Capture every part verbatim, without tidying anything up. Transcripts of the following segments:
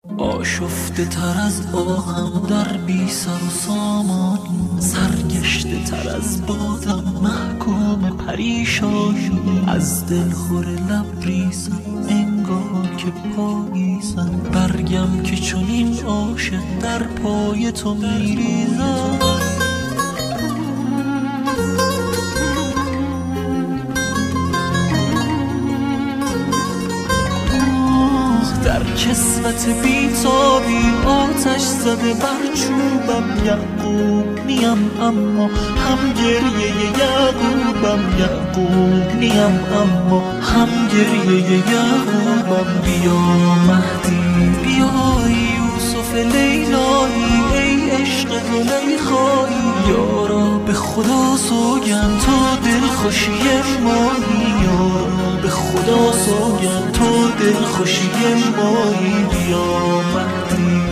آشفته تر از آهم در بی سر و سامانی، سرگشته تر از بادم محکوم پریشانی. از دل خور لبریزم انگار که پاییزم، برگم که چنین عاشق در پای تو میریزم. در کسوت بیتابی آتش زده بر چوبم. یعقوب نیم اما هم گریه یعقوبم، یعقوب نیم اما هم گریه یعقوبم. بیا مهدی بیا یوسف لیلایی، ای عشق زلیخایی. یارا به خدا سوگند تو دلخوشی مایی، یارا به خدا سوگند تو دلخوشی مایی. بیا مهدی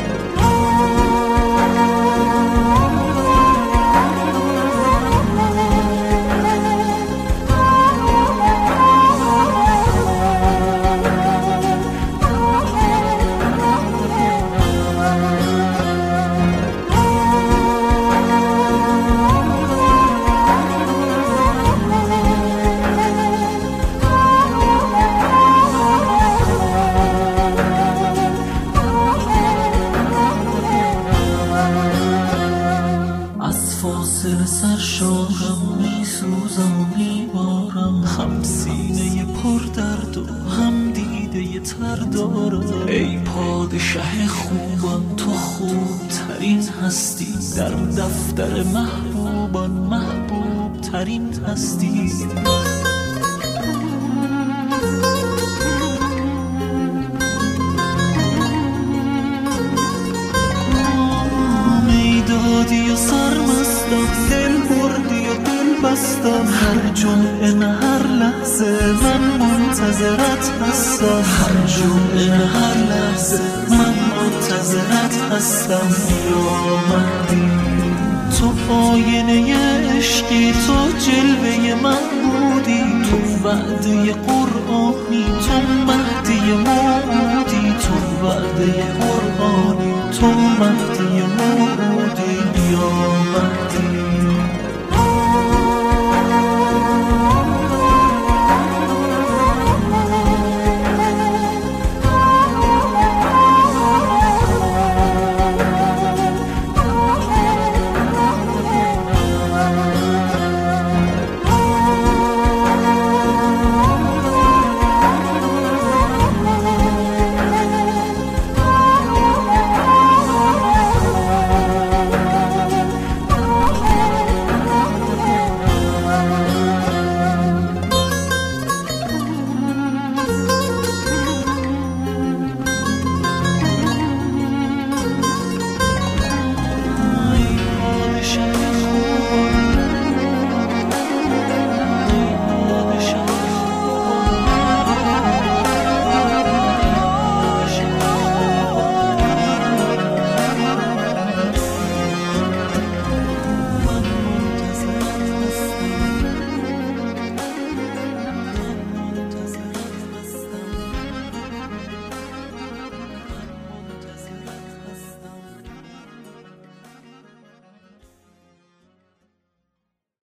فاصله سرشارم، میسوزم و میبارم. هم سینه پر درد و هم دیده تر دارم. ای پادشه خوبان تو خوب ترین هستی، در دفتر محبوبان محبوب ترین هستی. میدادی و سرمستم، دل بردی و دل بستم. هر جمعه نه هر لحظه من منتظرت هستم، هر جمعه نه هر لحظه من منتظرت هستم. یا مهدی تو آینه عشقی، تو جلوه من بودی، تو وعده قرآنی، تو مهدی موعودی، تو وعده قرآنی، تو مهدی